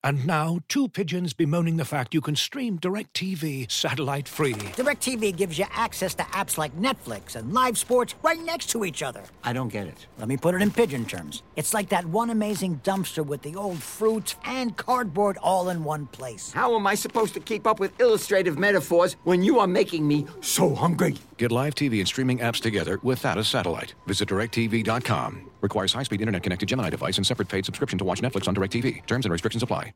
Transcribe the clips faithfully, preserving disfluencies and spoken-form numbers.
And now, two pigeons bemoaning the fact you can stream DirecTV satellite-free. DirecTV gives you access to apps like Netflix and live sports right next to each other. I don't get it. Let me put it in pigeon terms. It's like that one amazing dumpster with the old fruits and cardboard all in one place. How am I supposed to keep up with illustrative metaphors when you are making me so hungry? Get live T V and streaming apps together without a satellite. Visit direct T V dot com. Requires high-speed internet-connected Gemini device and separate paid subscription to watch Netflix on DirecTV. Terms and restrictions apply.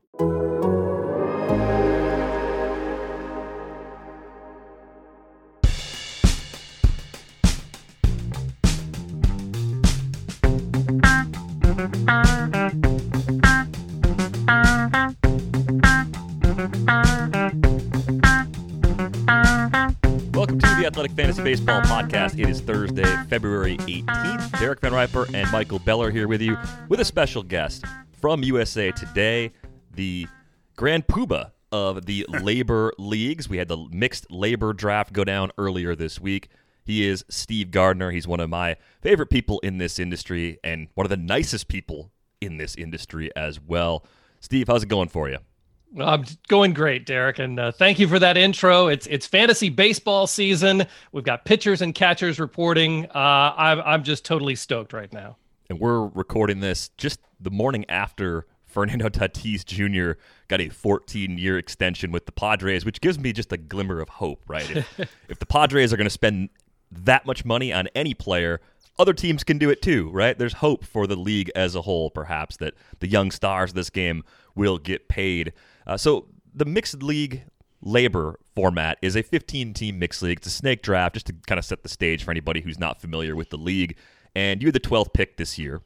Welcome to the Athletic Fantasy Baseball Podcast. It is Thursday, February eighteenth. Derek Van Riper and Michael Beller here with you with a special guest from U S A Today, the grand poobah of the labor leagues. We had the mixed labor draft go down earlier this week. He is Steve Gardner. He's one of my favorite people in this industry and one of the nicest people in this industry as well. Steve, how's it going for you? Well, I'm going great, Derek, and uh, thank you for that intro. It's it's fantasy baseball season. We've got pitchers and catchers reporting. Uh, I'm I'm just totally stoked right now. And we're recording this just the morning after Fernando Tatis Junior got a fourteen-year extension with the Padres, which gives me just a glimmer of hope, right? If, if the Padres are going to spend that much money on any player, other teams can do it too, right? There's hope for the league as a whole, perhaps, that the young stars of this game will get paid. Uh, so the mixed league labor format is a fifteen-team mixed league. It's a snake draft, just to kind of set the stage for anybody who's not familiar with the league. And you're the twelfth pick this year.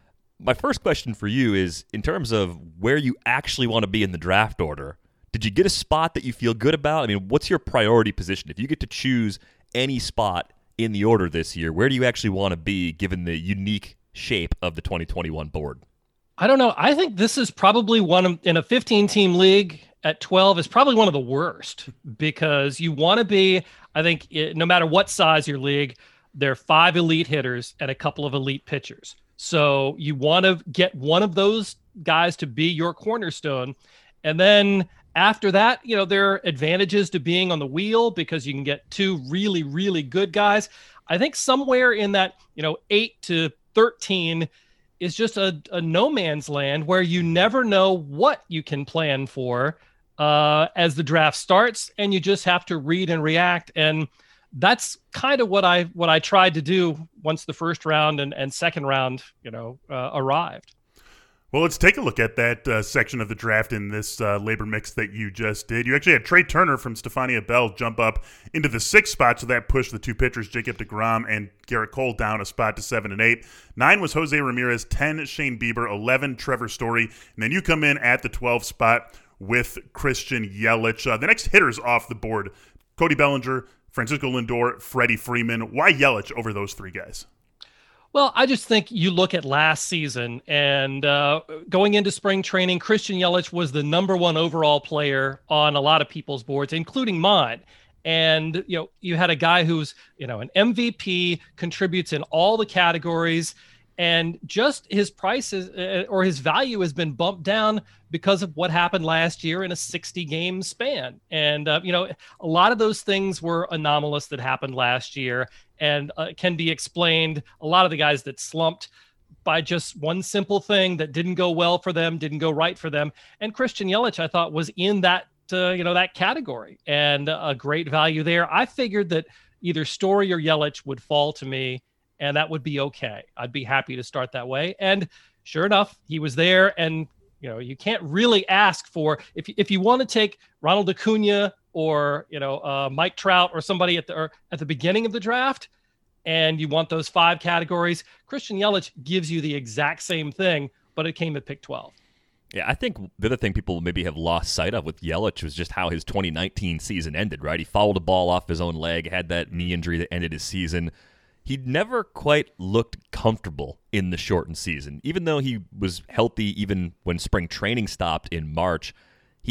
My first question for you is, in terms of where you actually want to be in the draft order, did you get a spot that you feel good about? I mean, what's your priority position? If you get to choose any spot in the order this year, where do you actually want to be given the unique shape of the twenty twenty-one board? I don't know. I think this is probably one of, in a fifteen-team league at twelve is probably one of the worst because you want to be, I think, it, no matter what size your league, there are five elite hitters and a couple of elite pitchers. So you want to get one of those guys to be your cornerstone. And then after that, you know, there are advantages to being on the wheel because you can get two really, really good guys. I think somewhere in that, you know, eight to thirteen is just a, a no man's land where you never know what you can plan for uh, as the draft starts, and you just have to read and react. And that's kind of what I what I tried to do once the first round and, and second round, you know, uh, arrived. Well, let's take a look at that uh, section of the draft in this uh, labor mix that you just did. You actually had Trey Turner from Stefania Bell jump up into the sixth spot, so that pushed the two pitchers, Jacob deGrom and Garrett Cole, down a spot to seven and eight. Nine was Jose Ramirez, ten Shane Bieber, eleven Trevor Story, and then you come in at the twelfth spot with Christian Yelich. Uh, the next hitters off the board, Cody Bellinger, Francisco Lindor, Freddie Freeman. Why Yelich over those three guys? Well, I just think you look at last season and uh, going into spring training, Christian Yelich was the number one overall player on a lot of people's boards, including mine. And, you know, you had a guy who's, you know, an M V P, contributes in all the categories, and just his price is, uh, or his value has been bumped down because of what happened last year in a sixty game span. And, uh, you know, a lot of those things were anomalous that happened last year and uh, can be explained, a lot of the guys that slumped, by just one simple thing that didn't go well for them, didn't go right for them. And Christian Yelich, I thought, was in that, uh, you know, that category, and a great value there. I figured that either Story or Yelich would fall to me, and that would be okay. I'd be happy to start that way. And sure enough, he was there. And, you know, you can't really ask for, if, if you want to take Ronald Acuna or, you know, uh, Mike Trout or somebody at the, or at the beginning of the draft, and you want those five categories, Christian Yelich gives you the exact same thing, but it came at pick twelve. Yeah, I think the other thing people maybe have lost sight of with Yelich was just how his twenty nineteen season ended, right? He fouled a ball off his own leg, had that knee injury that ended his season. He never quite looked comfortable in the shortened season. Even though he was healthy even when spring training stopped in March, he looked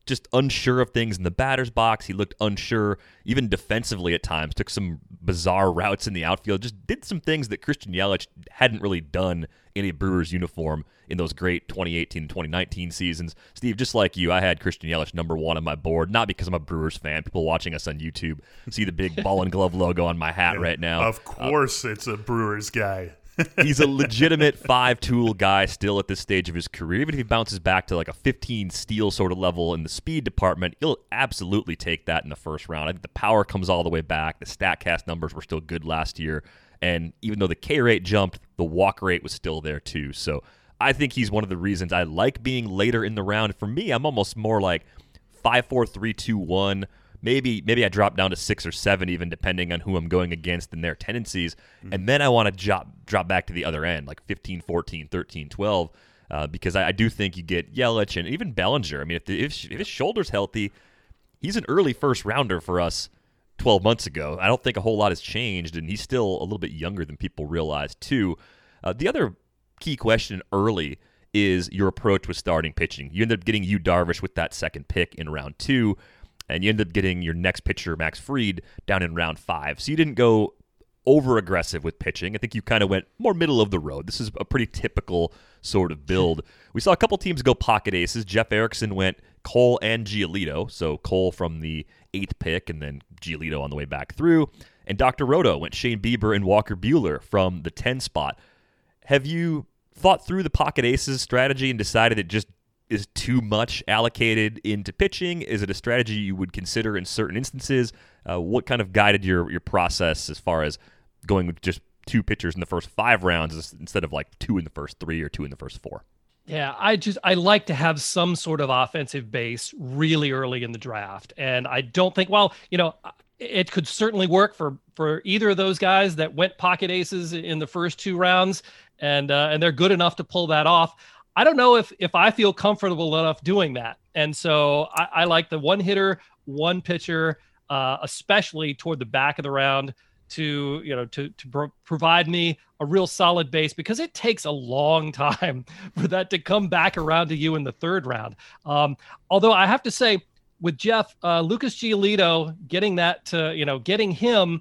just unsure of things in the batter's box. He looked unsure, even defensively at times. Took some bizarre routes in the outfield. Just did some things that Christian Yelich hadn't really done in a Brewers uniform in those great twenty eighteen and twenty nineteen seasons. Steve, just like you, I had Christian Yelich number one on my board, not because I'm a Brewers fan. People watching us on YouTube see the big ball and glove logo on my hat right now. Of course uh, it's a Brewers guy. He's a legitimate five-tool guy still at this stage of his career. Even if he bounces back to like a fifteen steal sort of level in the speed department, he'll absolutely take that in the first round. I think the power comes all the way back. The StatCast numbers were still good last year. And even though the K rate jumped, the walk rate was still there too. So I think he's one of the reasons I like being later in the round. For me, I'm almost more like five, four, three, two, one. Maybe maybe I drop down to six or seven, even depending on who I'm going against and their tendencies. Mm-hmm. And then I want to drop drop back to the other end, like fifteen, fourteen, thirteen, twelve, uh, because I, I do think you get Yelich and even Bellinger. I mean, if, the, if, if his shoulder's healthy, he's an early first rounder for us twelve months ago. I don't think a whole lot has changed, and he's still a little bit younger than people realize, too. Uh, the other key question early is your approach with starting pitching. You end up getting Yu Darvish with that second pick in round two, and you end up getting your next pitcher, Max Fried, down in round five. So you didn't go over-aggressive with pitching. I think you kind of went more middle of the road. This is a pretty typical sort of build. We saw a couple teams go pocket aces. Jeff Erickson went Cole and Giolito, so Cole from the eighth pick and then Giolito on the way back through. And Doctor Roto went Shane Bieber and Walker Buehler from the ten spot. Have you thought through the pocket aces strategy and decided it just is too much allocated into pitching? Is it a strategy you would consider in certain instances? Uh, what kind of guided your your process as far as going with just two pitchers in the first five rounds instead of like two in the first three or two in the first four? Yeah, I just I like to have some sort of offensive base really early in the draft, and I don't think, well, you know, it could certainly work for for either of those guys that went pocket aces in the first two rounds, and uh, and they're good enough to pull that off. I don't know if if I feel comfortable enough doing that. And so I, I like the one hitter, one pitcher, uh, especially toward the back of the round to, you know, to, to pro- provide me a real solid base, because it takes a long time for that to come back around to you in the third round. Um, although I have to say with Jeff, uh, Lucas Giolito, getting that to, you know, getting him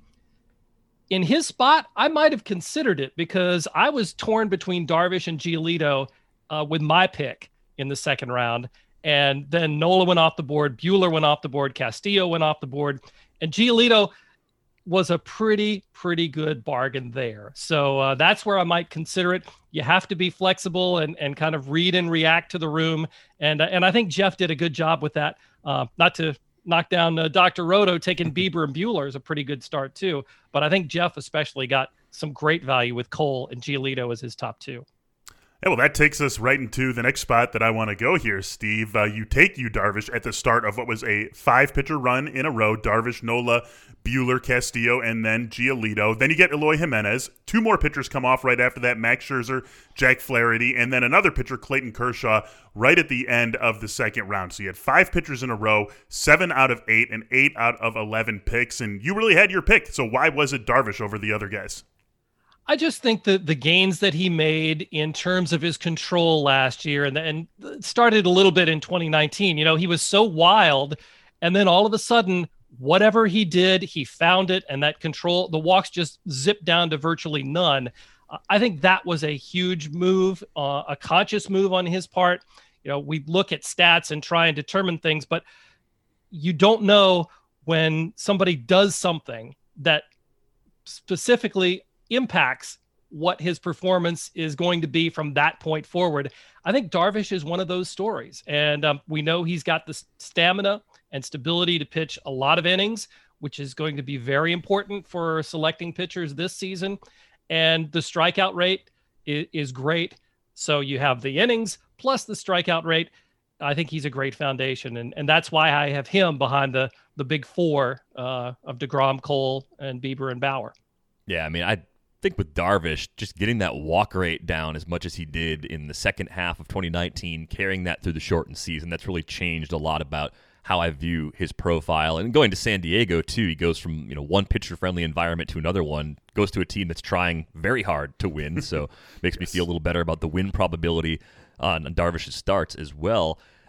in his spot, I might've considered it because I was torn between Darvish and Giolito Uh, with my pick in the second round. And then Nola went off the board, Buehler went off the board, Castillo went off the board, and Giolito was a pretty, pretty good bargain there. So uh, that's where I might consider it. You have to be flexible and, and kind of read and react to the room. And, uh, and I think Jeff did a good job with that. Uh, not to knock down uh, Doctor Roto, taking Bieber and Buehler is a pretty good start too. But I think Jeff especially got some great value with Cole and Giolito as his top two. Yeah, well, that takes us right into the next spot that I want to go here, Steve. Uh, you take Yu Darvish at the start of what was a five-pitcher run in a row. Darvish, Nola, Buehler, Castillo, and then Giolito. Then you get Eloy Jimenez. Two more pitchers come off right after that, Max Scherzer, Jack Flaherty, and then another pitcher, Clayton Kershaw, right at the end of the second round. So you had five pitchers in a row, seven out of eight, and eight out of eleven picks, and you really had your pick. So why was it Darvish over the other guys? I just think that the gains that he made in terms of his control last year and and started a little bit in twenty nineteen, you know, he was so wild. And then all of a sudden, whatever he did, he found it. And that control, the walks just zipped down to virtually none. Uh, I think that was a huge move, uh, a conscious move on his part. You know, we look at stats and try and determine things, but you don't know when somebody does something that specifically impacts what his performance is going to be from that point forward. I think Darvish is one of those stories. And um, we know he's got the stamina and stability to pitch a lot of innings, which is going to be very important for selecting pitchers this season. And the strikeout rate is, is great. So you have the innings plus the strikeout rate. I think he's a great foundation. And, and that's why I have him behind the, the big four uh, of DeGrom, Cole, and Bieber and Bauer. Yeah, I mean, I think with Darvish, just getting that walk rate down as much as he did in the second half of twenty nineteen, carrying that through the shortened season, that's really changed a lot about how I view his profile. And going to San Diego, too, he goes from, you know, one pitcher-friendly environment to another one, goes to a team that's trying very hard to win, so makes yes. me feel a little better about the win probability on Darvish's starts as well.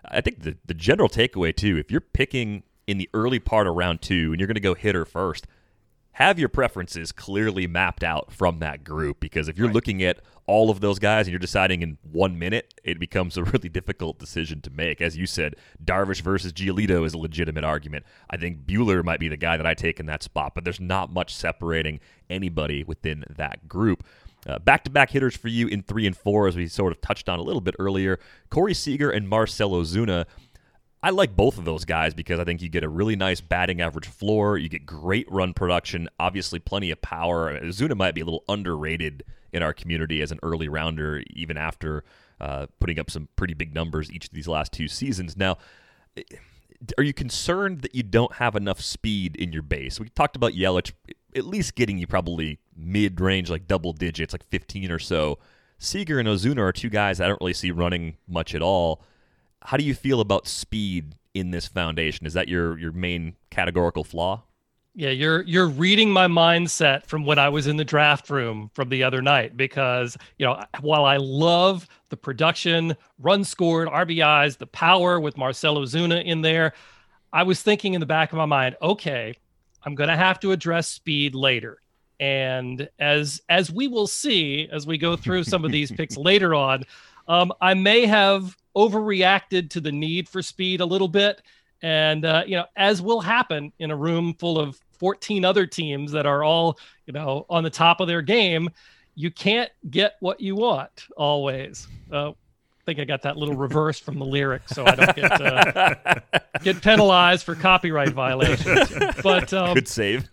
I think the, the general takeaway, too, if you're picking in the early part of round two and you're going to go hitter first, have your preferences clearly mapped out from that group, because if you're right. looking at all of those guys and you're deciding in one minute, it becomes a really difficult decision to make. As you said, Darvish versus Giolito is a legitimate argument. I think Buehler might be the guy that I take in that spot, but there's not much separating anybody within that group. Uh, back-to-back hitters for you in three and four, as we sort of touched on a little bit earlier. Corey Seager and Marcell Ozuna. I like both of those guys because I think you get a really nice batting average floor. You get great run production, obviously plenty of power. Ozuna might be a little underrated in our community as an early rounder, even after uh, putting up some pretty big numbers each of these last two seasons. Now, are you concerned that you don't have enough speed in your base? We talked about Yelich at least getting you probably mid-range, like double digits, like fifteen or so. Seager and Ozuna are two guys I don't really see running much at all. How do you feel about speed in this foundation? Is that your your main categorical flaw? Yeah, you're you're reading my mindset from when I was in the draft room from the other night, because, you know, while I love the production, runs scored, R B Is, the power with Marcell Ozuna in there, I was thinking in the back of my mind, okay, I'm going to have to address speed later. And as as we will see as we go through some of these picks later on, um, I may have overreacted to the need for speed a little bit. And, uh, you know, as will happen in a room full of fourteen other teams that are all, you know, on the top of their game, you can't get what you want always. Uh, I think I got that little reverse from the lyric, so I don't get uh, get penalized for copyright violations. But um, good save.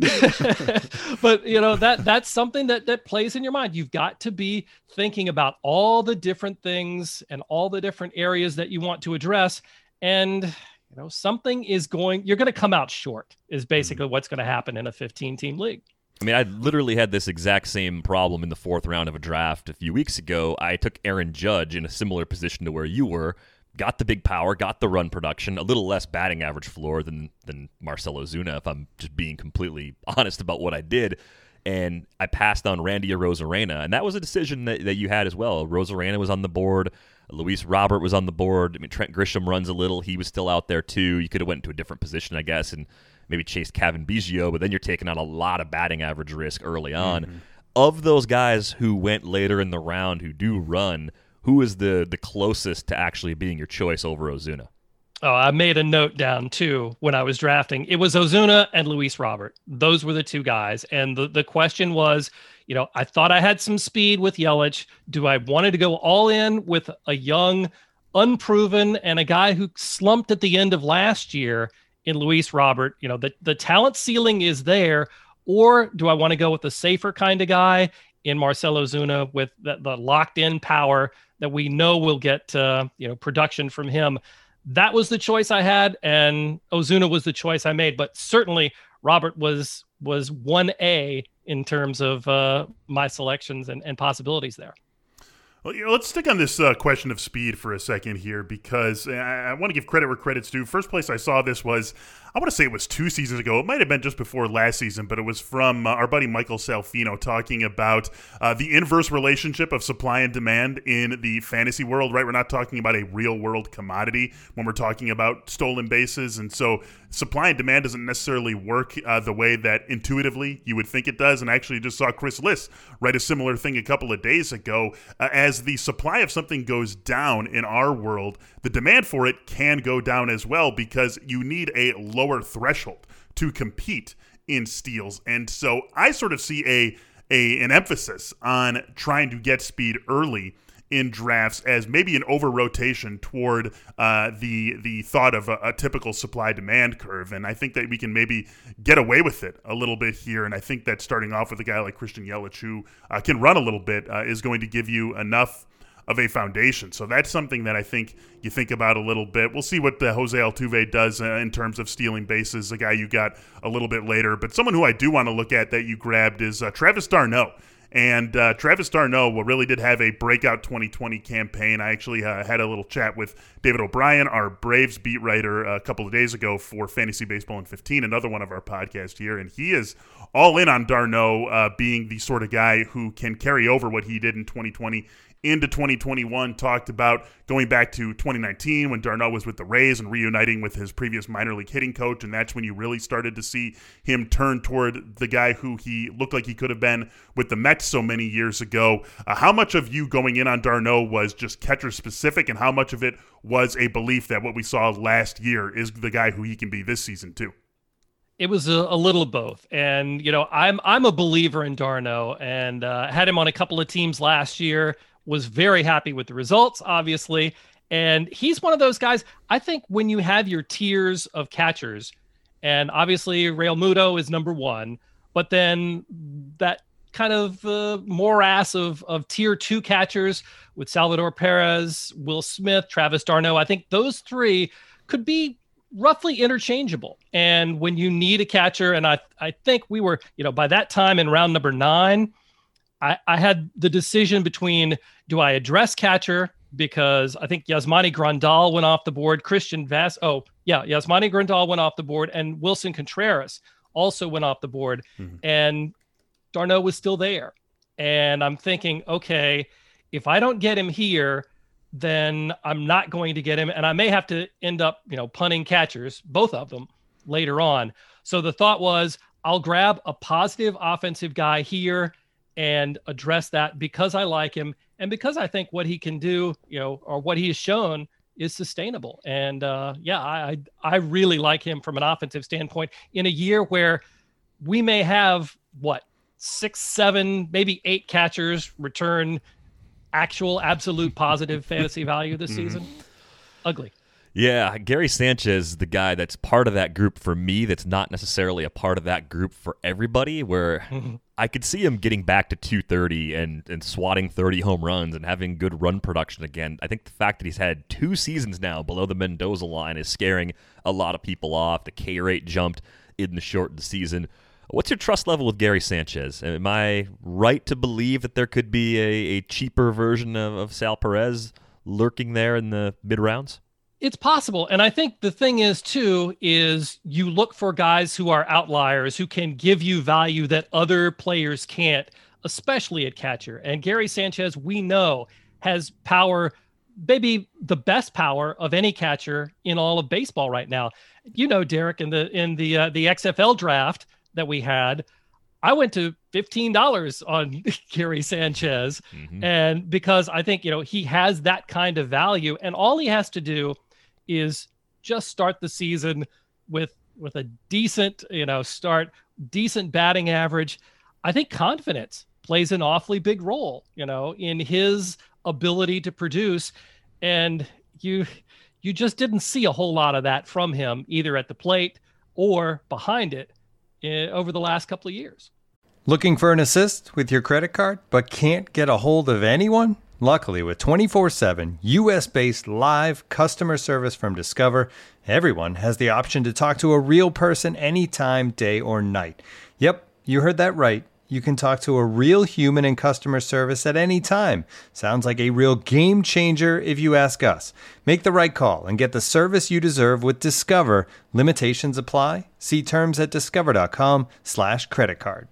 But, you know, that that's something that that plays in your mind. You've got to be thinking about all the different things and all the different areas that you want to address. And, you know, something is going, you're going to come out short is basically what's going to happen in a fifteen-team league. I mean, I literally had this exact same problem in the fourth round of a draft a few weeks ago. I took Aaron Judge in a similar position to where you were, got the big power, got the run production, a little less batting average floor than than Marcell Ozuna, if I'm just being completely honest about what I did. And I passed on Randy Arozarena, and that was a decision that, that you had as well. Arozarena was on the board. Luis Robert was on the board. I mean, Trent Grisham runs a little. He was still out there, too. You could have went to a different position, I guess, and maybe chased Kevin Biggio, but then you're taking on a lot of batting average risk early on. Mm-hmm. Of those guys who went later in the round who do run, who is the the closest to actually being your choice over Ozuna? Oh, I made a note down, too, when I was drafting. It was Ozuna and Luis Robert. Those were the two guys. And the, the question was, you know, I thought I had some speed with Yelich. Do I wanted to go all in with a young, unproven, and a guy who slumped at the end of last year in Luis Robert? You know, the, the talent ceiling is there. Or do I want to go with the safer kind of guy in Marcell Ozuna with the, the locked-in power that we know will get, uh, you know, production from him? That was the choice I had, and Ozuna was the choice I made. But certainly, Robert was was one A in terms of uh, my selections and, and possibilities there. Well, you know, let's stick on this uh, question of speed for a second here, because I, I want to give credit where credit's due. First place I saw this was, I want to say it was two seasons ago. It might have been just before last season, but it was from uh, our buddy Michael Salfino talking about uh, the inverse relationship of supply and demand in the fantasy world, right? We're not talking about a real-world commodity when we're talking about stolen bases, and so supply and demand doesn't necessarily work uh, the way that intuitively you would think it does. And I actually just saw Chris Liss write a similar thing a couple of days ago. Uh, as the supply of something goes down in our world, the demand for it can go down as well, because you need a lower threshold to compete in steals. And so I sort of see a, a an emphasis on trying to get speed early in drafts as maybe an over-rotation toward uh, the the thought of a, a typical supply-demand curve. And I think that we can maybe get away with it a little bit here. And I think that starting off with a guy like Christian Yelich, who uh, can run a little bit, uh, is going to give you enough of a foundation. So that's something that I think you think about a little bit. We'll see what uh, Jose Altuve does uh, in terms of stealing bases, a guy you got a little bit later. But someone who I do want to look at that you grabbed is uh, Travis d'Arnaud. And uh, Travis d'Arnaud really did have a breakout twenty twenty campaign. I actually uh, had a little chat with David O'Brien, our Braves beat writer, a couple of days ago for Fantasy Baseball in fifteen, another one of our podcasts here. And he is all in on d'Arnaud uh, being the sort of guy who can carry over what he did in twenty twenty into twenty twenty-one, talked about going back to twenty nineteen when d'Arnaud was with the Rays and reuniting with his previous minor league hitting coach, and that's when you really started to see him turn toward the guy who he looked like he could have been with the Mets so many years ago. Uh, how much of you going in on d'Arnaud was just catcher-specific, and how much of it was a belief that what we saw last year is the guy who he can be this season too? It was a, a little of both. And, you know, I'm I'm a believer in d'Arnaud, and uh, had him on a couple of teams last year, was very happy with the results, obviously. And he's one of those guys, I think when you have your tiers of catchers, and obviously Real Muto is number one, but then that kind of uh, morass of, of tier two catchers with Salvador Perez, Will Smith, Travis d'Arnaud, I think those three could be roughly interchangeable. And when you need a catcher, and I I think we were, you know, by that time in round number nine, I, I had the decision between, do I address catcher? Because I think Yasmani Grandal went off the board, Christian Vas, oh yeah, Yasmani Grandal went off the board, and Wilson Contreras also went off the board, mm-hmm. and d'Arnaud was still there. And I'm thinking, okay, if I don't get him here, then I'm not going to get him. And I may have to end up, you know, punting catchers, both of them, later on. So the thought was, I'll grab a positive offensive guy here and address that because I like him and because I think what he can do, you know, or what he has shown is sustainable. And uh, yeah, I I really like him from an offensive standpoint in a year where we may have, what, six, seven, maybe eight catchers return actual absolute positive fantasy value this mm-hmm. season. Ugly. Yeah, Gary Sanchez, the guy that's part of that group for me, that's not necessarily a part of that group for everybody, where mm-hmm. I could see him getting back to two thirty and, and swatting thirty home runs and having good run production again. I think the fact that he's had two seasons now below the Mendoza line is scaring a lot of people off. The K rate jumped in the shortened season. What's your trust level with Gary Sanchez? Am I right to believe that there could be a, a cheaper version of, of Sal Perez lurking there in the mid-rounds? It's possible. And I think the thing is, too, is you look for guys who are outliers, who can give you value that other players can't, especially at catcher. And Gary Sanchez, we know, has power, maybe the best power of any catcher in all of baseball right now. You know, Derek, in the in the uh, the X F L draft that we had, I went to fifteen dollars on Gary Sanchez. Mm-hmm. And because I think, you know, he has that kind of value, and all he has to do is just start the season with, with a decent, you know, start, decent batting average. I think confidence plays an awfully big role, you know, in his ability to produce. And you, you just didn't see a whole lot of that from him, either at the plate or behind it, over the last couple of years. Looking for an assist with your credit card, but can't get a hold of anyone? Luckily, with twenty-four seven U S-based live customer service from Discover, everyone has the option to talk to a real person anytime, day or night. Yep, you heard that right. You can talk to a real human in customer service at any time. Sounds like a real game changer if you ask us. Make the right call and get the service you deserve with Discover. Limitations apply. See terms at discover.com slash credit card.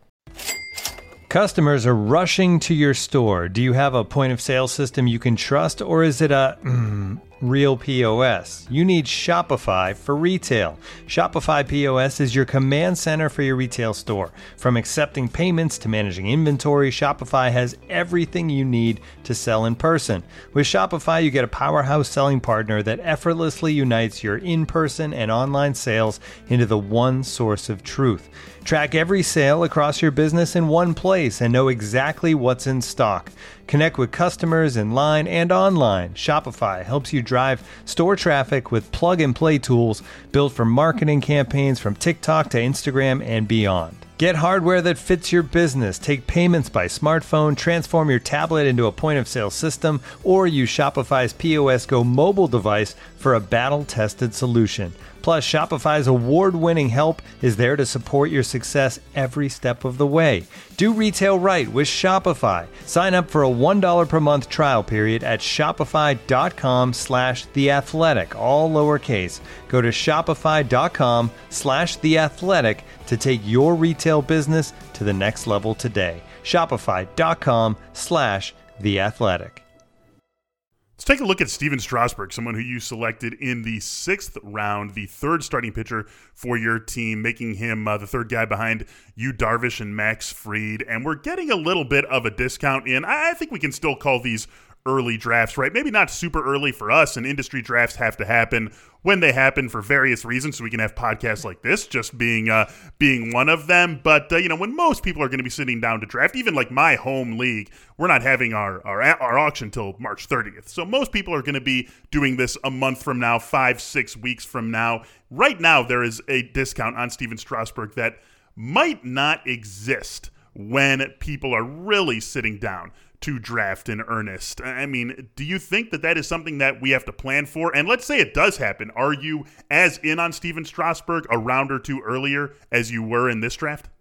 Customers are rushing to your store. Do you have a point of sale system you can trust, or is it a mm, real P O S? You need Shopify for retail. Shopify P O S is your command center for your retail store. From accepting payments to managing inventory, Shopify has everything you need to sell in person. With Shopify, you get a powerhouse selling partner that effortlessly unites your in-person and online sales into the one source of truth. Track every sale across your business in one place and know exactly what's in stock. Connect with customers in line and online. Shopify helps you drive store traffic with plug-and-play tools built for marketing campaigns from TikTok to Instagram and beyond. Get hardware that fits your business. Take payments by smartphone, transform your tablet into a point-of-sale system, or use Shopify's P O S Go mobile device for a battle-tested solution. Plus, Shopify's award-winning help is there to support your success every step of the way. Do retail right with Shopify. Sign up for a one dollar per month trial period at shopify.com slash theathletic, all lowercase. Go to shopify.com slash theathletic to take your retail business to the next level today. Shopify.com slash theathletic. Let's take a look at Steven Strasburg, someone who you selected in the sixth round, the third starting pitcher for your team, making him uh, the third guy behind Yu Darvish and Max Fried. And we're getting a little bit of a discount in. I think we can still call these early drafts, right? Maybe not super early for us, and industry drafts have to happen when they happen for various reasons, so we can have podcasts like this just being uh, being one of them. But, uh, you know, when most people are going to be sitting down to draft, even like my home league, we're not having our, our, our auction until March thirtieth. So most people are going to be doing this a month from now, five, six weeks from now. Right now, there is a discount on Steven Strasburg that might not exist when people are really sitting down to draft in earnest. I mean, do you think that that is something that we have to plan for? And let's say it does happen. Are you as in on Steven Strasburg a round or two earlier as you were in this draft?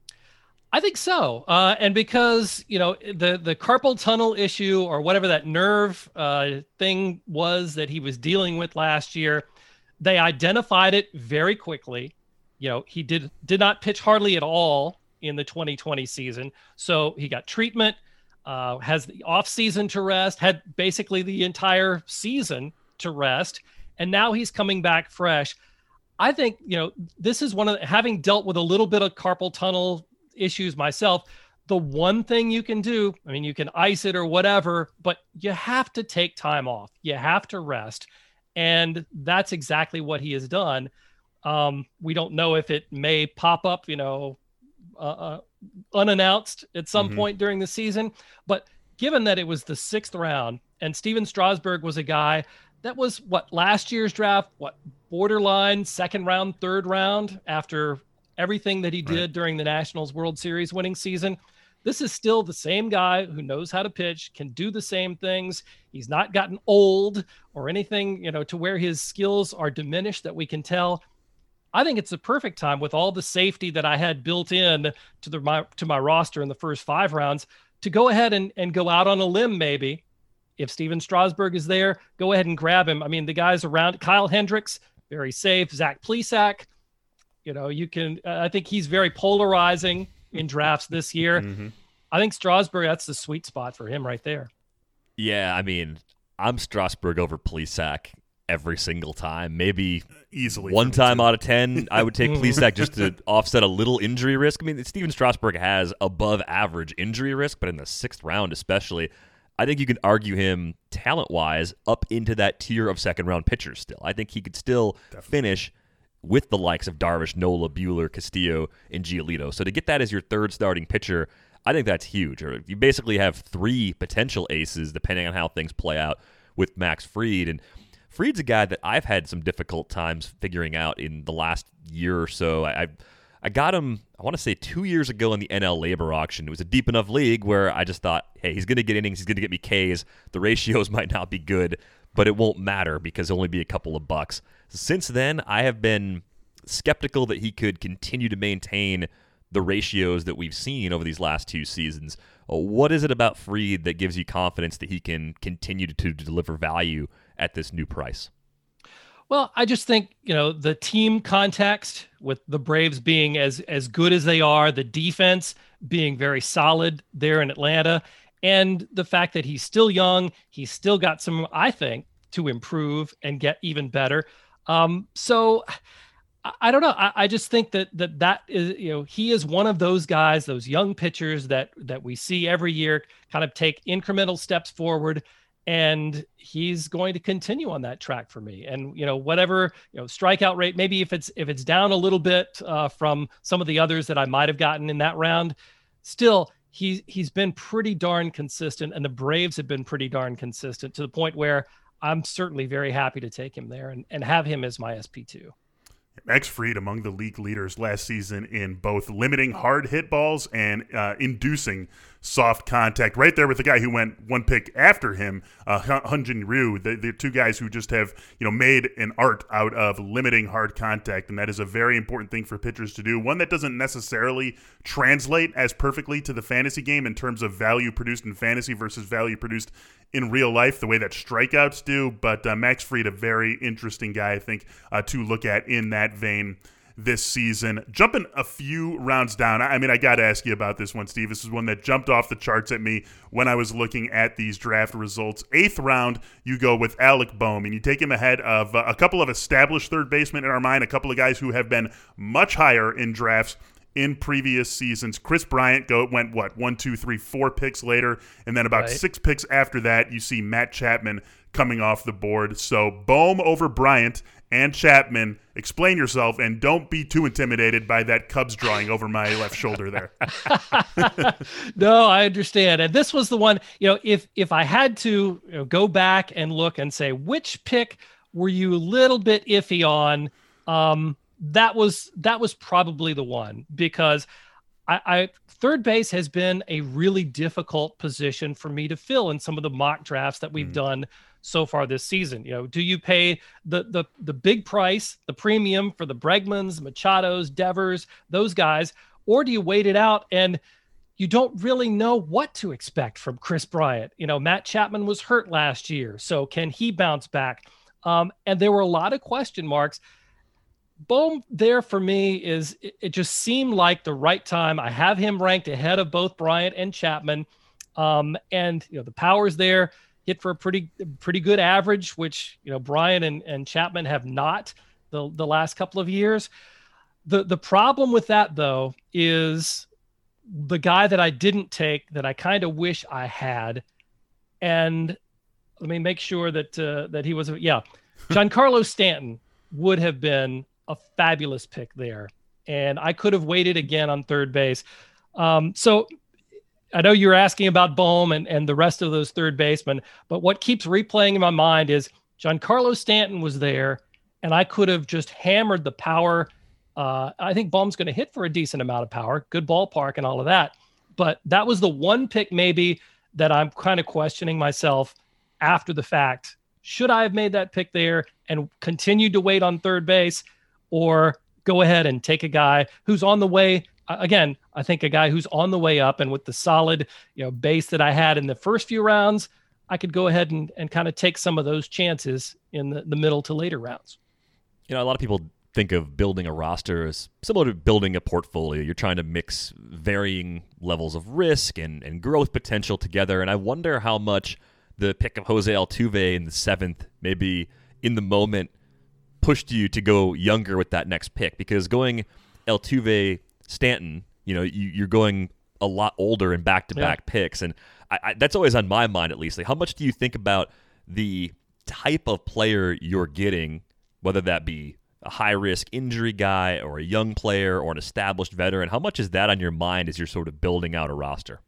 I think so. Uh, and because, you know, the, the carpal tunnel issue or whatever that nerve uh, thing was that he was dealing with last year, they identified it very quickly. You know, he did, did not pitch hardly at all in the twenty twenty season. So he got treatment. Uh, has the off season to rest, had basically the entire season to rest, and now he's coming back fresh. I think, you know, this is one of the, having dealt with a little bit of carpal tunnel issues myself, the one thing you can do, I mean, you can ice it or whatever, but you have to take time off. You have to rest. And that's exactly what he has done. Um, we don't know if it may pop up, you know, uh, uh unannounced at some mm-hmm. point during the season. But given that it was the sixth round and Steven Strasburg was a guy that was what last year's draft, what borderline second round, third round after everything that he did right. during the Nationals World Series winning season. This is still the same guy who knows how to pitch, can do the same things. He's not gotten old or anything, you know, to where his skills are diminished that we can tell. I think it's the perfect time with all the safety that I had built in to the my, to my roster in the first five rounds to go ahead and, and go out on a limb. Maybe if Steven Strasburg is there, go ahead and grab him. I mean, the guys around Kyle Hendricks, very safe. Zach Plesac, you know, you can, uh, I think he's very polarizing in drafts this year. Mm-hmm. I think Strasburg, that's the sweet spot for him right there. Yeah. I mean, I'm Strasburg over Plesac every single time. Maybe easily one time too. out of ten, I would take Plesac just to offset a little injury risk. I mean, Steven Strasburg has above average injury risk, but in the sixth round especially, I think you can argue him talent-wise up into that tier of second-round pitchers still. I think he could still Definitely. finish with the likes of Darvish, Nola, Buehler, Castillo, and Giolito. So to get that as your third starting pitcher, I think that's huge. Or you basically have three potential aces depending on how things play out with Max Fried. And Fried's a guy that I've had some difficult times figuring out in the last year or so. I I got him, I want to say two years ago in the N L labor auction. It was a deep enough league where I just thought, hey, he's going to get innings, he's going to get me Ks. The ratios might not be good, but it won't matter because it'll only be a couple of bucks. Since then, I have been skeptical that he could continue to maintain the ratios that we've seen over these last two seasons. What is it about Fried that gives you confidence that he can continue to, to deliver value at this new price? Well, I just think, you know, the team context with the Braves being as as good as they are, the defense being very solid there in Atlanta, and the fact that he's still young, he's still got some, I think, to improve and get even better. Um, so I, I don't know. I, I just think that that that is, you know, he is one of those guys, those young pitchers that that we see every year kind of take incremental steps forward. And he's going to continue on that track for me. And, you know, whatever, you know, strikeout rate, maybe if it's, if it's down a little bit uh, from some of the others that I might've gotten in that round, still he's, he's been pretty darn consistent, and the Braves have been pretty darn consistent to the point where I'm certainly very happy to take him there and, and have him as my S P two. Max Fried among the league leaders last season in both limiting hard hit balls and uh, inducing soft contact. Right there with the guy who went one pick after him, uh, Hyun-Jin Ryu. The, the two guys who just have, you know, made an art out of limiting hard contact, and that is a very important thing for pitchers to do. One that doesn't necessarily translate as perfectly to the fantasy game in terms of value produced in fantasy versus value produced in real life, the way that strikeouts do. But uh, Max Fried, a very interesting guy, I think, uh, to look at in that vein. this season. Jumping a few rounds down, I mean, I got to ask you about this one, Steve. This is one that jumped off the charts at me when I was looking at these draft results. Eighth round, you go with Alec Bohm, and you take him ahead of uh, a couple of established third basemen in our mind, a couple of guys who have been much higher in drafts in previous seasons. Chris Bryant go went, what, one, two, three, four picks later, and then about Right. six picks after that, you see Matt Chapman coming off the board. So Bohm over Bryant and Chapman. Explain yourself, and don't be too intimidated by that Cubs drawing over my left shoulder there. No, I understand. And this was the one, you know, if if I had to you know, go back and look and say, which pick were you a little bit iffy on? Um, that was that was probably the one, because I, I third base has been a really difficult position for me to fill in some of the mock drafts that we've mm. done so far this season. You know, do you pay the the the big price, the premium for the Bregmans, Machados, Devers, those guys, or do you wait it out and you don't really know what to expect from Chris Bryant? You know, Matt Chapman was hurt last year, so can he bounce back? Um, and there were a lot of question marks. Bohm there for me is it, it just seemed like the right time. I have him ranked ahead of both Bryant and Chapman, um, and you know the power's there. Hit for a pretty pretty good average, which you know Bryant and, and Chapman have not the the last couple of years. The the problem with that though is the guy that I didn't take that I kind of wish I had, and let me make sure that uh, that he was yeah, Giancarlo Stanton would have been a fabulous pick there, and I could have waited again on third base. Um, so. I know you're asking about Bohm and, and the rest of those third basemen, but what keeps replaying in my mind is Giancarlo Stanton was there, and I could have just hammered the power. Uh, I think Bohm's going to hit for a decent amount of power, good ballpark and all of that. But that was the one pick maybe that I'm kind of questioning myself after the fact. Should I have made that pick there and continued to wait on third base, or go ahead and take a guy who's on the way? Again, I think a guy who's on the way up, and with the solid, you know, base that I had in the first few rounds, I could go ahead and, and kind of take some of those chances in the, the middle to later rounds. You know, a lot of people think of building a roster as similar to building a portfolio. You're trying to mix varying levels of risk and, and growth potential together. And I wonder how much the pick of Jose Altuve in the seventh, maybe in the moment, pushed you to go younger with that next pick, because going Altuve Stanton, you know, you, you're going a lot older in back-to-back yeah. picks, and I, I, that's always on my mind, at least. Like, how much do you think about the type of player you're getting, whether that be a high-risk injury guy or a young player or an established veteran? How much is that on your mind as you're sort of building out a roster?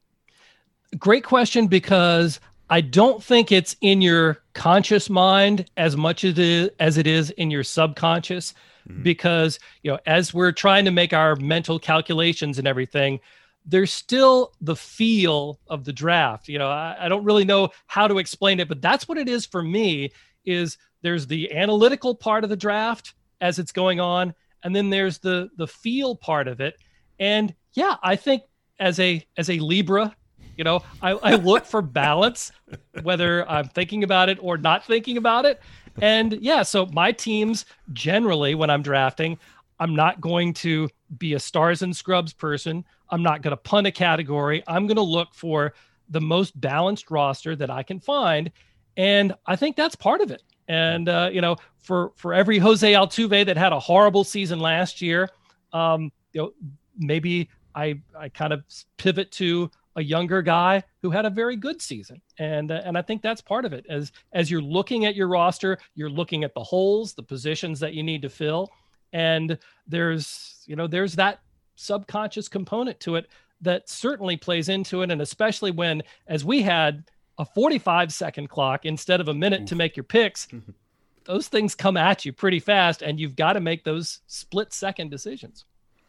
Great question, because I don't think it's in your conscious mind as much as it is, as it is in your subconscious. Mm-hmm. Because, you know, as we're trying to make our mental calculations and everything, there's still the feel of the draft. You know, I, I don't really know how to explain it, but that's what it is for me. Is there's the analytical part of the draft as it's going on, and then there's the the feel part of it. And yeah, I think as a as a Libra, you know, I, I look for balance, whether I'm thinking about it or not thinking about it. And yeah, so my teams generally, when I'm drafting, I'm not going to be a stars and scrubs person. I'm not going to punt a category. I'm going to look for the most balanced roster that I can find. And I think that's part of it. And, uh, you know, for, for every Jose Altuve that had a horrible season last year, um, you know, maybe I, I kind of pivot to a younger guy who had a very good season. And, uh, and I think that's part of it. As, as you're looking at your roster, you're looking at the holes, the positions that you need to fill. And there's, you know, there's that subconscious component to it that certainly plays into it. And especially when, as we had a forty-five second clock instead of a minute Oof. to make your picks, those things come at you pretty fast, and you've got to make those split second decisions.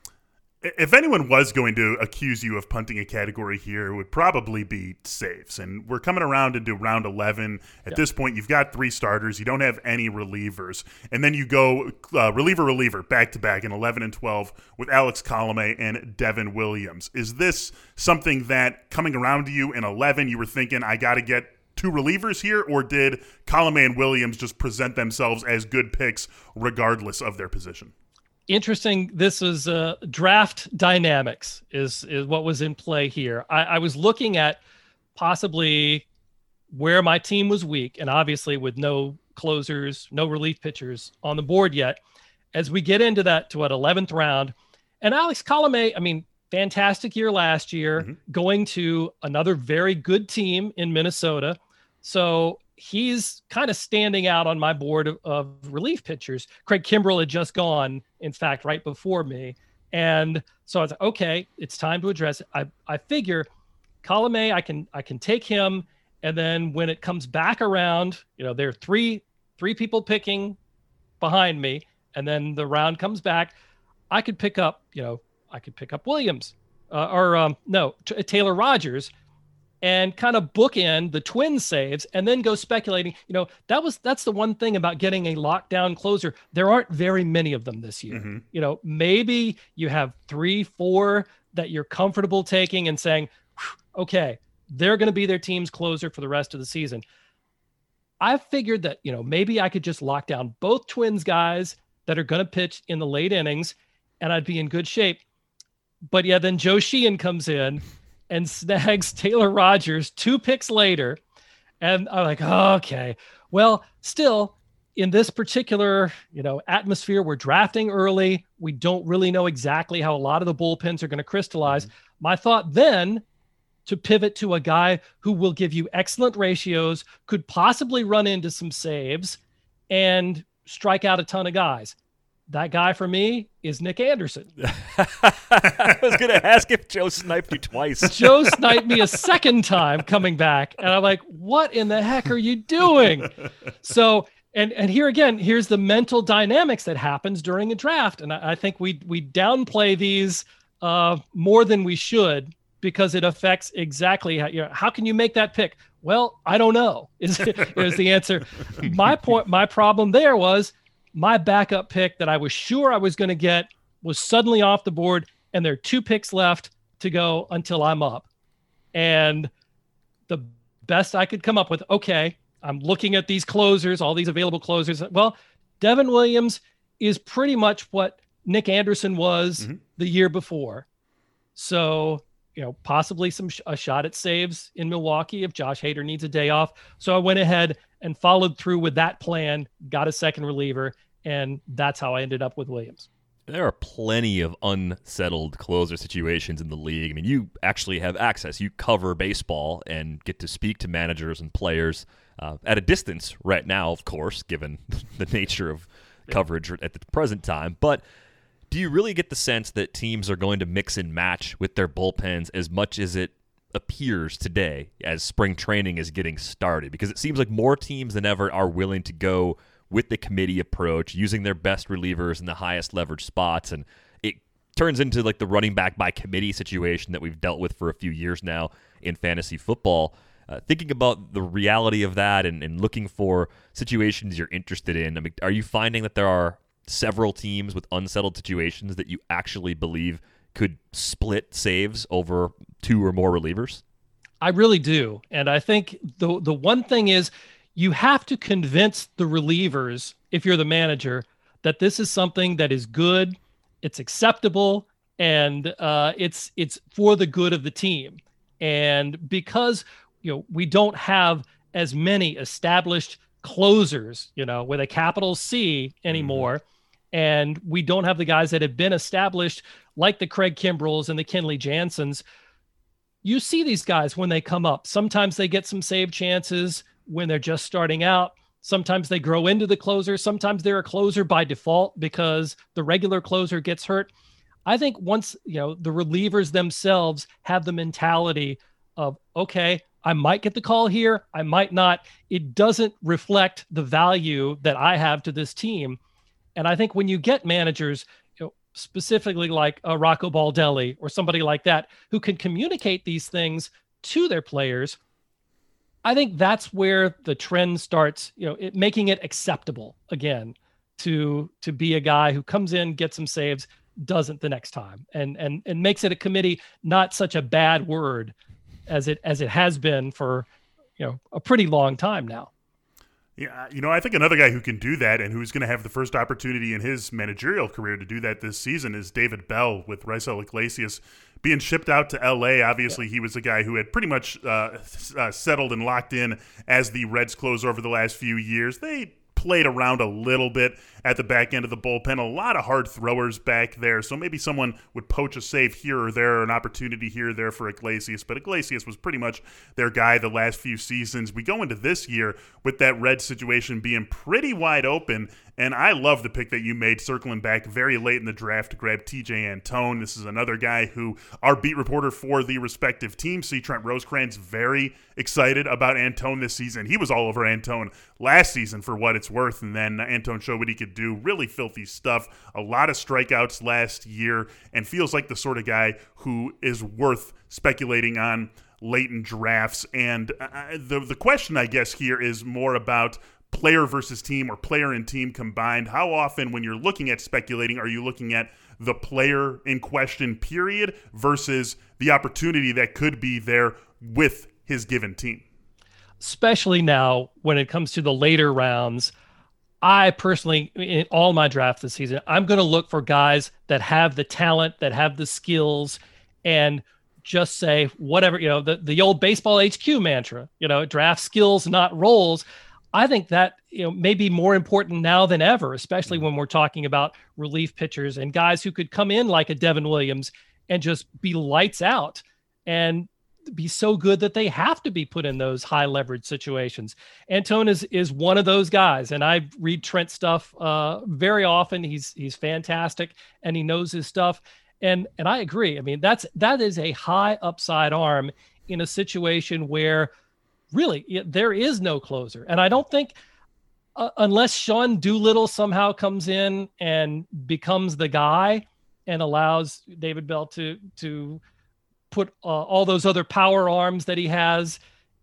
If anyone was going to accuse you of punting a category here, it would probably be saves. And we're coming around into round eleven. At yeah. this point, you've got three starters. You don't have any relievers. And then you go uh, reliever-reliever back-to-back in eleven and twelve with Alex Colomé and Devin Williams. Is this something that, coming around to you in eleven, you were thinking, I got to get two relievers here? Or did Colomé and Williams just present themselves as good picks regardless of their position? interesting. This is uh, draft dynamics is is what was in play here. I, I was looking at possibly where my team was weak, and obviously with no closers, no relief pitchers on the board yet. As we get into that to what eleventh round, and Alex Colomé, I mean, fantastic year last year, mm-hmm. going to another very good team in Minnesota. So he's kind of standing out on my board of, of relief pitchers. Craig Kimbrell had just gone, in fact, right before me. And so I was like, okay, it's time to address it. I, I figure Colomé, I can I can take him. And then when it comes back around, you know, there are three three people picking behind me. And then the round comes back, I could pick up, you know, I could pick up Williams uh, or um, no, t- Taylor Rogers and kind of bookend the twin saves and then go speculating. You know, that was that's the one thing about getting a lockdown closer. There aren't very many of them this year. Mm-hmm. You know, maybe you have three, four that you're comfortable taking and saying, okay, they're going to be their team's closer for the rest of the season. I figured that, you know, maybe I could just lock down both Twins guys that are going to pitch in the late innings, and I'd be in good shape. But yeah, then Joe Sheehan comes in and snags Taylor Rogers two picks later. And I'm like, oh, okay, well, still in this particular, you know, atmosphere, we're drafting early. We don't really know exactly how a lot of the bullpens are going to crystallize. Mm-hmm. My thought then to pivot to a guy who will give you excellent ratios, could possibly run into some saves and strike out a ton of guys. That guy for me is Nick Anderson. I was going to ask if Joe sniped you twice. Joe sniped me a second time coming back. And I'm like, what in the heck are you doing? So, and and here again, here's the mental dynamics that happens during a draft. And I, I think we we downplay these uh, more than we should because it affects exactly how, you know, how can you make that pick? Well, I don't know is, is the answer. My point, my problem there was my backup pick that I was sure I was going to get was suddenly off the board, and there are two picks left to go until I'm up. And the best I could come up with, okay, I'm looking at these closers, all these available closers. Well, Devin Williams is pretty much what Nick Anderson was mm-hmm. the year before. So, you know, possibly some sh- a shot at saves in Milwaukee if Josh Hader needs a day off. So I went ahead and followed through with that plan, got a second reliever, and that's how I ended up with Williams. There are plenty of unsettled closer situations in the league. I mean, you actually have access. You cover baseball and get to speak to managers and players uh, at a distance right now, of course, given the nature of coverage at the present time. But do you really get the sense that teams are going to mix and match with their bullpens as much as it appears today as spring training is getting started? Because it seems like more teams than ever are willing to go with the committee approach, using their best relievers in the highest leverage spots. And it turns into like the running back by committee situation that we've dealt with for a few years now in fantasy football. Uh, thinking about the reality of that and, and looking for situations you're interested in, I mean, are you finding that there are several teams with unsettled situations that you actually believe could split saves over two or more relievers? I really do. And I think the the one thing is you have to convince the relievers, if you're the manager, that this is something that is good, it's acceptable, and uh, it's it's for the good of the team. And because, you know, we don't have as many established closers, you know, with a capital C anymore, mm-hmm. and we don't have the guys that have been established like the Craig Kimbrells and the Kenley Janssens. You see these guys when they come up. Sometimes they get some save chances when they're just starting out. Sometimes they grow into the closer. Sometimes they're a closer by default because the regular closer gets hurt. I think once, you know, the relievers themselves have the mentality of, okay, I might get the call here, I might not. It doesn't reflect the value that I have to this team. And I think when you get managers, you know, specifically like a Rocco Baldelli or somebody like that, who can communicate these things to their players, I think that's where the trend starts, you know, it, making it acceptable again to to be a guy who comes in, gets some saves, doesn't the next time, and and and makes it a committee not such a bad word as it as it has been for, you know, a pretty long time now. Yeah, you know, I think another guy who can do that and who's going to have the first opportunity in his managerial career to do that this season is David Bell, with Raisel Iglesias being shipped out to L A. Obviously, yeah. he was a guy who had pretty much uh, uh, settled and locked in as the Reds closer over the last few years. They played around a little bit at the back end of the bullpen. A lot of hard throwers back there, so maybe someone would poach a save here or there, an opportunity here or there for Iglesias, but Iglesias was pretty much their guy the last few seasons. We go into this year with that Red situation being pretty wide open, and I love the pick that you made circling back very late in the draft to grab T J Antone. This is another guy who our beat reporter for the respective teams, C. Trent Rosecrans, very excited about Antone this season. He was all over Antone last season for what it's worth, and then Antone showed what he could do. Really filthy stuff. A lot of strikeouts last year, and feels like the sort of guy who is worth speculating on late in drafts. And uh, the the question, I guess, here is more about player versus team, or player and team combined. How often, when you're looking at speculating, are you looking at the player in question, period, versus the opportunity that could be there with his given team? Especially now when it comes to the later rounds, I personally, in all my drafts this season, I'm going to look for guys that have the talent, that have the skills, and just say whatever, you know, the, the old baseball H Q mantra, you know, draft skills, not roles. I think that, you know, may be more important now than ever, especially when we're talking about relief pitchers and guys who could come in like a Devin Williams and just be lights out and be so good that they have to be put in those high leverage situations. Antone is, is one of those guys. And I read Trent stuff uh, very often. He's, he's fantastic and he knows his stuff. And, and I agree. I mean, that's, that is a high upside arm in a situation where really there is no closer. And I don't think uh, unless Sean Doolittle somehow comes in and becomes the guy and allows David Bell to, to, put uh, all those other power arms that he has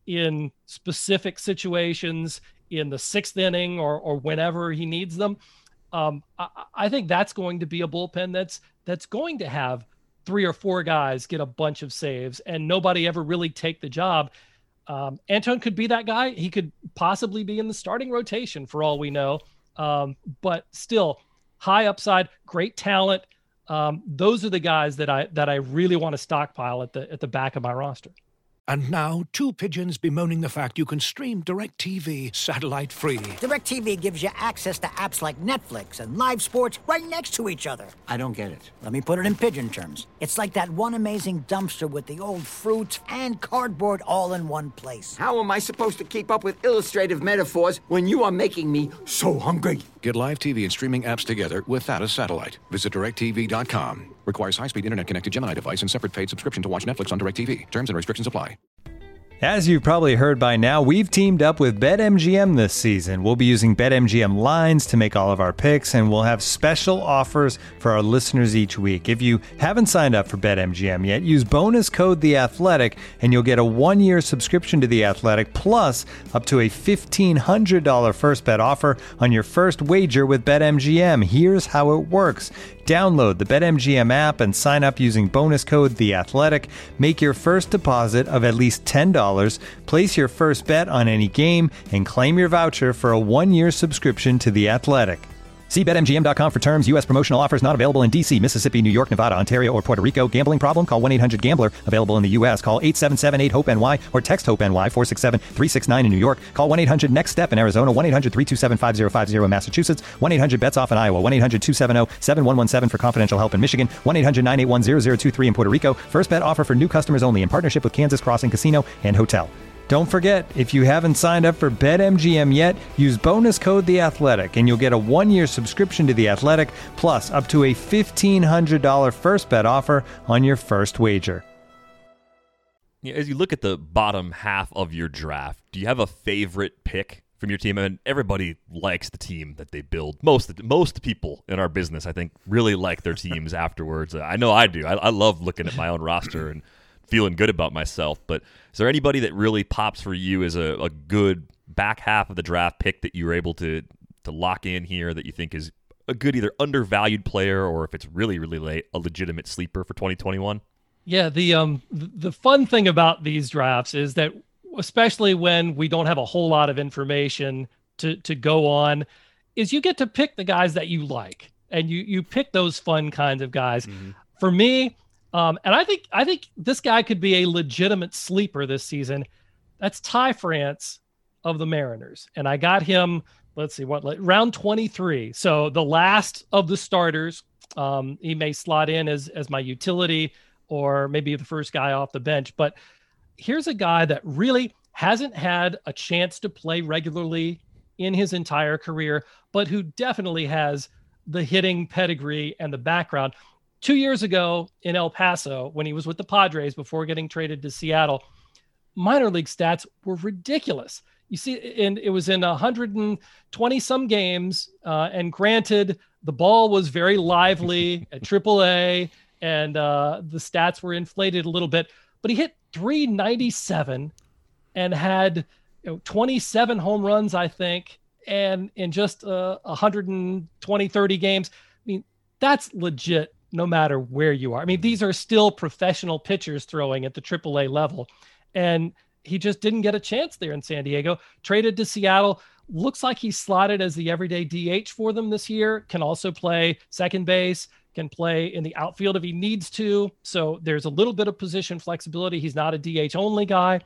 in specific situations in the sixth inning or or whenever he needs them. Um, I, I think that's going to be a bullpen that's that's going to have three or four guys get a bunch of saves and nobody ever really take the job. Um, Antone could be that guy. He could possibly be in the starting rotation for all we know. Um, but still, high upside, great talent. Um, those are the guys that I that I really want to stockpile at the at the back of my roster. And now, two pigeons bemoaning the fact you can stream DirecTV satellite-free. DirecTV gives you access to apps like Netflix and live sports right next to each other. I don't get it. Let me put it in pigeon terms. It's like that one amazing dumpster with the old fruits and cardboard all in one place. How am I supposed to keep up with illustrative metaphors when you are making me so hungry? Get live T V and streaming apps together without a satellite. Visit direct T V dot com. Requires high-speed internet-connected Gemini device and separate paid subscription to watch Netflix on DirecTV. Terms and restrictions apply. As you've probably heard by now, we've teamed up with BetMGM this season. We'll be using BetMGM lines to make all of our picks, and we'll have special offers for our listeners each week. If you haven't signed up for BetMGM yet, use bonus code The Athletic, and you'll get a one-year subscription to The Athletic, plus up to a fifteen hundred dollars first bet offer on your first wager with BetMGM. Here's how it works. Download the BetMGM app and sign up using bonus code The Athletic. Make your first deposit of at least ten dollars. Place your first bet on any game and claim your voucher for a one-year subscription to The Athletic. See Bet M G M dot com for terms. U S promotional offers not available in D C, Mississippi, New York, Nevada, Ontario, or Puerto Rico. Gambling problem? Call one eight hundred gambler. Available in the U S. Call eight seven seven eight hope N Y or text HOPE-NY four six seven three six nine in New York. Call one eight hundred next step in Arizona. one eight hundred three two seven five zero five zero in Massachusetts. one eight hundred bets off in Iowa. one eight hundred two seven zero seven one one seven for confidential help in Michigan. one eight hundred nine eight one zero zero two three in Puerto Rico. First bet offer for new customers only in partnership with Kansas Crossing Casino and Hotel. Don't forget, if you haven't signed up for BetMGM yet, use bonus code The Athletic, and you'll get a one-year subscription to The Athletic, plus up to a fifteen hundred dollars first bet offer on your first wager. Yeah, as you look at the bottom half of your draft, do you have a favorite pick from your team? I mean, everybody likes the team that they build. Most most people in our business, I think, really like their teams afterwards. I know I do. I, I love looking at my own roster and feeling good about myself, but is there anybody that really pops for you as a, a good back half of the draft pick that you were able to to lock in here that you think is a good either undervalued player, or if it's really, really late, a legitimate sleeper for twenty twenty-one? Yeah, the um the fun thing about these drafts is that, especially when we don't have a whole lot of information to to go on is you get to pick the guys that you like, and you you pick those fun kinds of guys. Mm-hmm. For me, um, and I think I think this guy could be a legitimate sleeper this season. That's Ty France of the Mariners, and I got him. Let's see what round twenty-three. So the last of the starters. Um, he may slot in as as my utility or maybe the first guy off the bench. But here's a guy that really hasn't had a chance to play regularly in his entire career, but who definitely has the hitting pedigree and the background. Two years ago in El Paso, when he was with the Padres before getting traded to Seattle, minor league stats were ridiculous. You see, and it was in one hundred twenty some games. Uh, and granted, the ball was very lively at triple A, and uh, the stats were inflated a little bit, but he hit three ninety-seven and had you know, twenty-seven home runs, I think, and in just uh, one hundred twenty, thirty games. I mean, that's legit no matter where you are. I mean, these are still professional pitchers throwing at the triple A level. And he just didn't get a chance there in San Diego. Traded to Seattle. Looks like he's slotted as the everyday D H for them this year. Can also play second base, can play in the outfield if he needs to. So there's a little bit of position flexibility. He's not a D H only guy.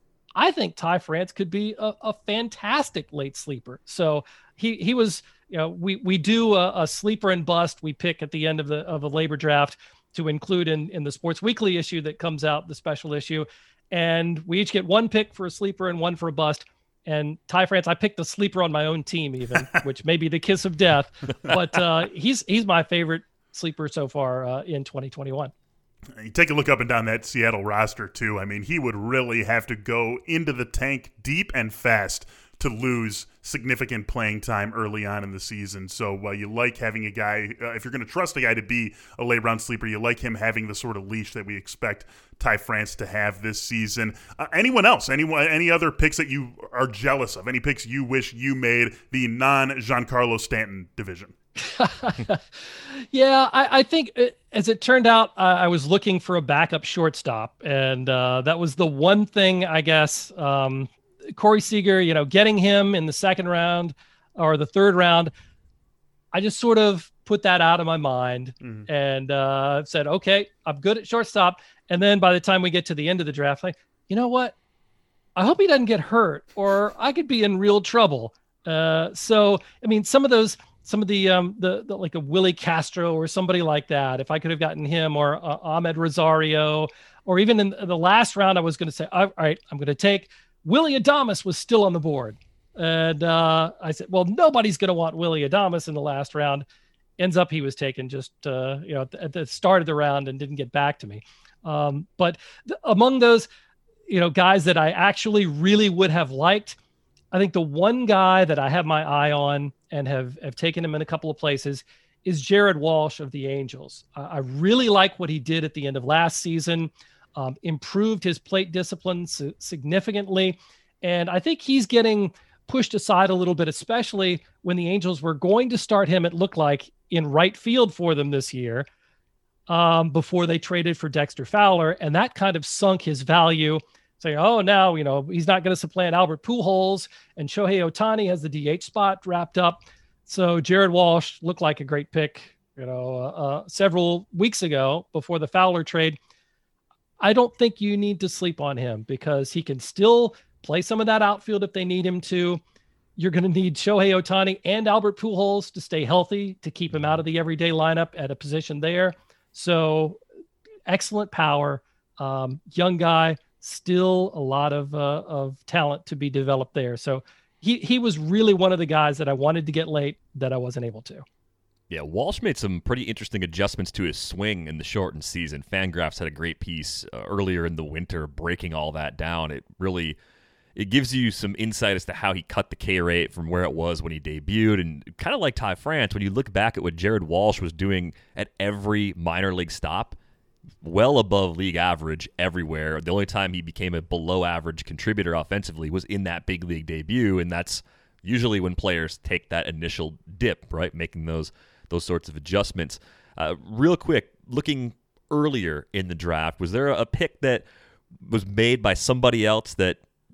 I think Ty France could be a, a fantastic late sleeper. So he he was, you know, we we do a, a sleeper and bust. We pick at the end of the of a labor draft to include in in the Sports Weekly issue that comes out, the special issue. And we each get one pick for a sleeper and one for a bust. And Ty France, I picked the sleeper on my own team even, which may be the kiss of death. But uh, he's he's my favorite sleeper so far uh, in twenty twenty-one. You take a look up and down that Seattle roster, too. I mean, he would really have to go into the tank deep and fast to lose significant playing time early on in the season. So uh, you like having a guy, uh, if you're going to trust a guy to be a late-round sleeper, you like him having the sort of leash that we expect Ty France to have this season. Uh, anyone else? Anyone? Any other picks that you are jealous of? Any picks you wish you made the non-Giancarlo Stanton division? Yeah, I, I think it, as it turned out, uh, I was looking for a backup shortstop, and uh, that was the one thing, I guess, um, Corey Seager, you know, getting him in the second round or the third round, I just sort of put that out of my mind mm-hmm. and uh, said, okay, I'm good at shortstop. And then by the time we get to the end of the draft, like, you know what? I hope he doesn't get hurt or I could be in real trouble. Uh, so, I mean, some of those, some of the, um, the, the like a Willie Castro or somebody like that, if I could have gotten him or uh, Ahmed Rosario, or even in the last round, I was going to say, all right, I'm going to take Willie Adames was still on the board. And uh, I said, well, nobody's going to want Willie Adames in the last round. Ends up he was taken just uh, you know at the, at the start of the round and didn't get back to me. Um, but th- among those, you know, guys that I actually really would have liked, I think the one guy that I have my eye on and have, have taken him in a couple of places is Jared Walsh of the Angels. Uh, I really like what he did at the end of last season. Um, improved his plate discipline su- significantly. And I think he's getting pushed aside a little bit, especially when the Angels were going to start him, it looked like, in right field for them this year um, before they traded for Dexter Fowler. And that kind of sunk his value, saying, oh, now, you know, he's not going to supplant Albert Pujols, and Shohei Ohtani has the D H spot wrapped up. So Jared Walsh looked like a great pick, you know, uh, uh, several weeks ago before the Fowler trade. I don't think you need to sleep on him because he can still play some of that outfield if they need him to. You're going to need Shohei Ohtani and Albert Pujols to stay healthy, to keep him out of the everyday lineup at a position there. So excellent power, um, young guy, still a lot of uh, of talent to be developed there. So he he was really one of the guys that I wanted to get late that I wasn't able to. Yeah, Walsh made some pretty interesting adjustments to his swing in the shortened season. Fangraphs had a great piece uh, earlier in the winter breaking all that down. It really it gives you some insight as to how he cut the K rate from where it was when he debuted. And kind of like Ty France, when you look back at what Jared Walsh was doing at every minor league stop, well above league average everywhere. The only time he became a below average contributor offensively was in that big league debut, and that's usually when players take that initial dip, right, making those those sorts of adjustments. Uh, real quick, looking earlier in the draft, was there a pick that was made by somebody else that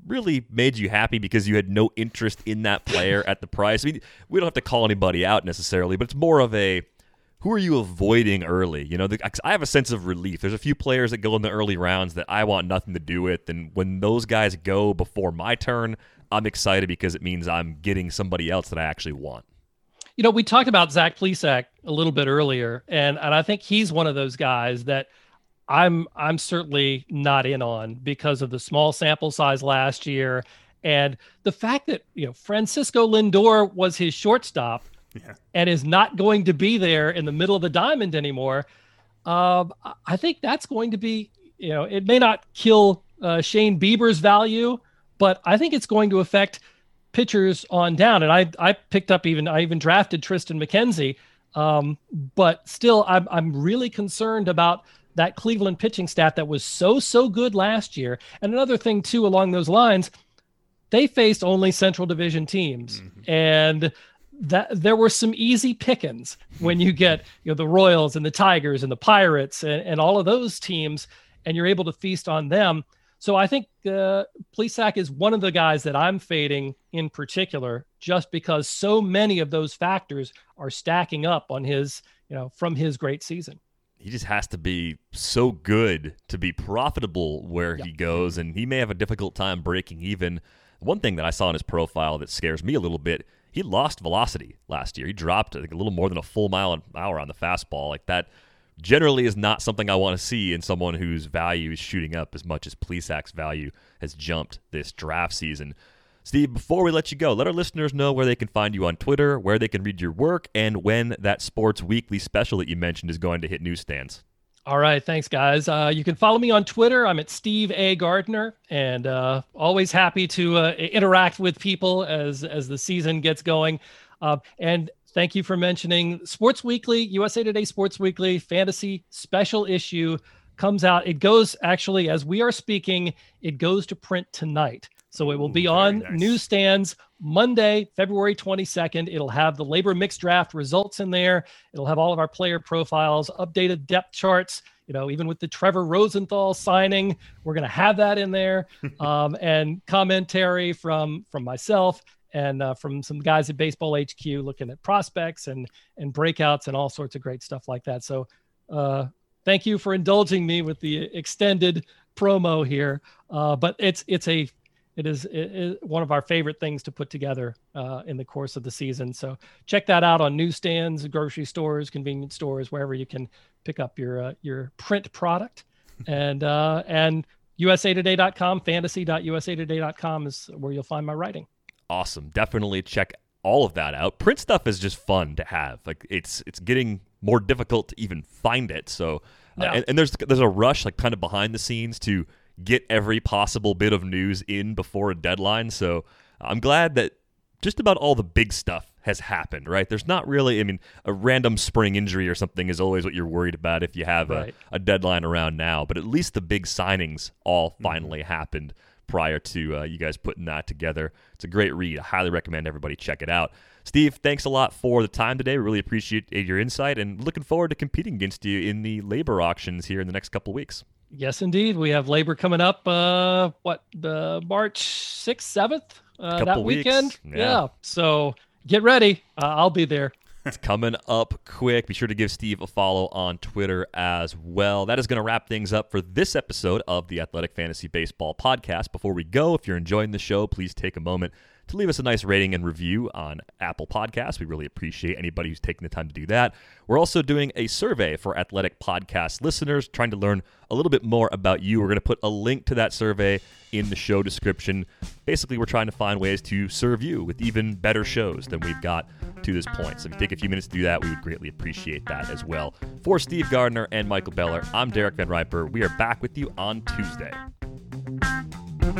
really made you happy because you had no interest in that player at the price? I mean, we don't have to call anybody out necessarily, but it's more of a, who are you avoiding early? You know, the, I have a sense of relief. There's a few players that go in the early rounds that I want nothing to do with, and when those guys go before my turn, I'm excited because it means I'm getting somebody else that I actually want. You know, we talked about Zach Plesac a little bit earlier, and and I think he's one of those guys that I'm I'm certainly not in on because of the small sample size last year and the fact that, you know, Francisco Lindor was his shortstop yeah. and is not going to be there in the middle of the diamond anymore. Um, I think that's going to be, you know, it may not kill uh, Shane Bieber's value, but I think it's going to affect pitchers on down. And I I picked up even I even drafted Tristan McKenzie, um, but still I'm I'm really concerned about that Cleveland pitching staff that was so, so good last year. And another thing, too, along those lines, they faced only Central Division teams. Mm-hmm. And that there were some easy pickings when you get, you know, the Royals and the Tigers and the Pirates and, and all of those teams, and you're able to feast on them. So I think uh, Plesac is one of the guys that I'm fading in particular, just because so many of those factors are stacking up on his, you know, from his great season. He just has to be so good to be profitable where yep. he goes, and he may have a difficult time breaking even. One thing that I saw in his profile that scares me a little bit, he lost velocity last year. He dropped, I think, a little more than a full mile an hour on the fastball. Like, that generally is not something I want to see in someone whose value is shooting up as much as Plesac's value has jumped this draft season. Steve, before we let you go, let our listeners know where they can find you on Twitter, where they can read your work, and when that Sports Weekly special that you mentioned is going to hit newsstands. All right. Thanks, guys. Uh, you can follow me on Twitter. I'm at Steve A. Gardner, and uh, always happy to uh, interact with people as, as the season gets going. Uh, and thank you for mentioning Sports Weekly, U S A Today Sports Weekly, Fantasy Special Issue comes out. It goes, actually, as we are speaking, it goes to print tonight. So it will be Ooh, on nice. newsstands Monday, February twenty-second. It'll have the labor mixed draft results in there. It'll have all of our player profiles, updated depth charts, you know, even with the Trevor Rosenthal signing, we're going to have that in there. um, and commentary from, from myself and uh, from some guys at Baseball H Q looking at prospects and, and breakouts and all sorts of great stuff like that. So uh, thank you for indulging me with the extended promo here. Uh, but it's, it's a, It is, it is one of our favorite things to put together uh, in the course of the season. So check that out on newsstands, grocery stores, convenience stores, wherever you can pick up your uh, your print product. and uh, and U S A Today dot com, fantasy dot U S A Today dot com is where you'll find my writing. Awesome. Definitely check all of that out. Print stuff is just fun to have. Like it's it's getting more difficult to even find it. So uh, yeah. and, and there's there's a rush, like kind of behind the scenes, to get every possible bit of news in before a deadline. So I'm glad that just about all the big stuff has happened, right? There's not really, I mean, a random spring injury or something is always what you're worried about if you have right. a, a deadline around now. But at least the big signings all finally mm-hmm. happened prior to uh, you guys putting that together. It's a great read. I highly recommend everybody check it out. Steve, thanks a lot for the time today. We really appreciate your insight and looking forward to competing against you in the labor auctions here in the next couple of weeks. Yes, indeed. We have labor coming up, uh, what, the March sixth, seventh, uh, that weekend? Yeah. yeah. So get ready. Uh, I'll be there. It's coming up quick. Be sure to give Steve a follow on Twitter as well. That is going to wrap things up for this episode of the Athletic Fantasy Baseball Podcast. Before we go, if you're enjoying the show, please take a moment to leave us a nice rating and review on Apple Podcasts. We really appreciate anybody who's taking the time to do that. We're also doing a survey for Athletic Podcast listeners, trying to learn a little bit more about you. We're going to put a link to that survey in the show description. Basically, we're trying to find ways to serve you with even better shows than we've got to this point. So if you take a few minutes to do that, we would greatly appreciate that as well. For Steve Gardner and Michael Beller, I'm Derek Van Riper. We are back with you on Tuesday.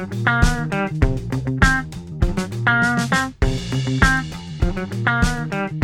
Thank you.